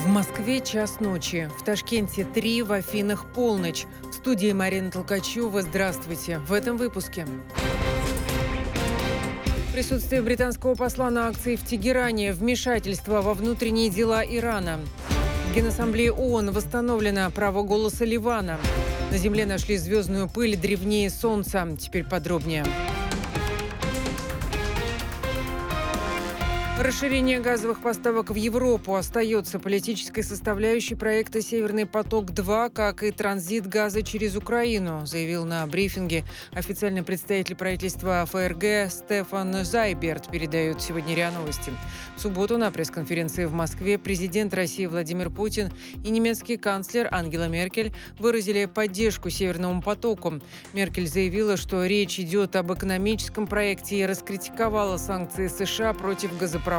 Москве час ночи, в Ташкенте 3, в Афинах полночь. В студии Марина Толкачева. Здравствуйте. В этом выпуске. Присутствие британского посла на акции в Тегеране, вмешательство во внутренние дела Ирана. В Генассамблее ООН восстановлено право голоса Ливана. На Земле нашли звездную пыль древнее Солнца. Теперь подробнее. Расширение газовых поставок в Европу остается политической составляющей проекта «Северный поток-2», как и транзит газа через Украину, заявил на брифинге официальный представитель правительства ФРГ Стефан Зайберт, передает сегодня РИА Новости. В субботу на пресс-конференции в Москве президент России Владимир Путин и немецкий канцлер Ангела Меркель выразили поддержку «Северному потоку». Меркель заявила, что речь идет об экономическом проекте и раскритиковала санкции США против газопровода.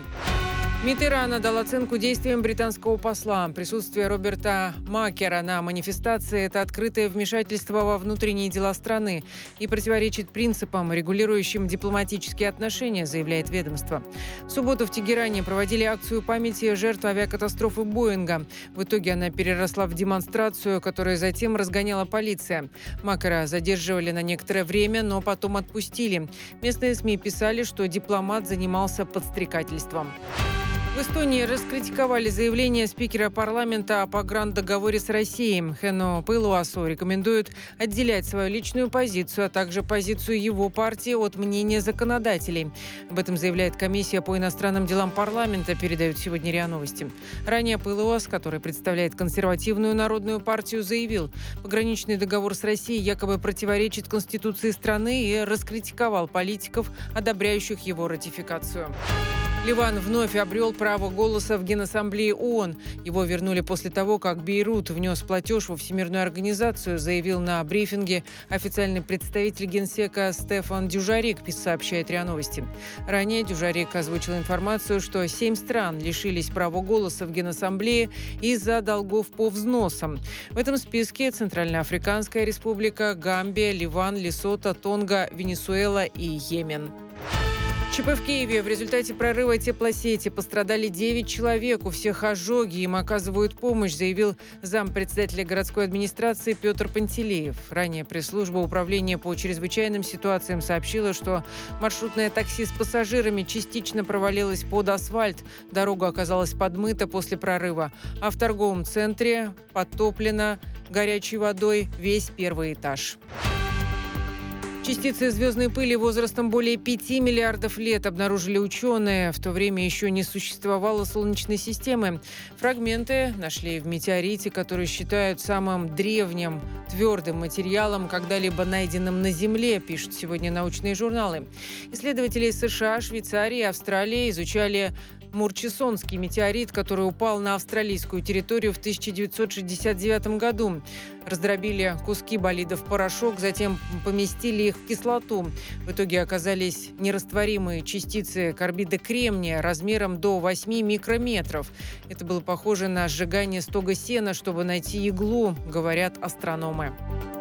МИД Ирана дал оценку действиям британского посла. Присутствие Роберта Макера на манифестации – это открытое вмешательство во внутренние дела страны и противоречит принципам, регулирующим дипломатические отношения, заявляет ведомство. В субботу в Тегеране проводили акцию памяти жертв авиакатастрофы Боинга. В итоге она переросла в демонстрацию, которую затем разгоняла полиция. Макера задерживали на некоторое время, но потом отпустили. Местные СМИ писали, что дипломат занимался подстрекательством. В Эстонии раскритиковали заявление спикера парламента о пограндоговоре с Россией. Хено Пылуасу рекомендуют отделять свою личную позицию, а также позицию его партии от мнения законодателей. Об этом заявляет комиссия по иностранным делам парламента, передают сегодня РИА Новости. Ранее Пылуас, который представляет консервативную народную партию, заявил, пограничный договор с Россией якобы противоречит Конституции страны и раскритиковал политиков, одобряющих его ратификацию. Ливан вновь обрел право голоса в Генассамблее ООН. Его вернули после того, как Бейрут внес платеж во Всемирную организацию, заявил на брифинге официальный представитель Генсека Стефан Дюжарик, сообщает РИА Новости. Ранее Дюжарик озвучил информацию, что 7 стран лишились права голоса в Генассамблее из-за долгов по взносам. В этом списке Центральноафриканская республика, Гамбия, Ливан, Лесото, Тонга, Венесуэла и Йемен. ЧП в Киеве. В результате прорыва теплосети пострадали 9 человек. У всех ожоги. Им оказывают помощь, заявил зампредседателя городской администрации Петр Пантелеев. Ранее пресс-служба управления по чрезвычайным ситуациям сообщила, что маршрутное такси с пассажирами частично провалилось под асфальт. Дорога оказалась подмыта после прорыва. А в торговом центре подтоплено горячей водой весь первый этаж. Частицы звездной пыли возрастом более 5 миллиардов лет обнаружили ученые. В то время еще не существовало Солнечной системы. Фрагменты нашли в метеорите, который считают самым древним твердым материалом, когда-либо найденным на Земле, пишут сегодня научные журналы. Исследователи из США, Швейцарии и Австралии изучали Мурчисонский метеорит, который упал на австралийскую территорию в 1969 году. Раздробили куски болидов в порошок, затем поместили их в кислоту. В итоге оказались нерастворимые частицы карбида кремния размером до 8 микрометров. Это было похоже на сжигание стога сена, чтобы найти иглу, говорят астрономы.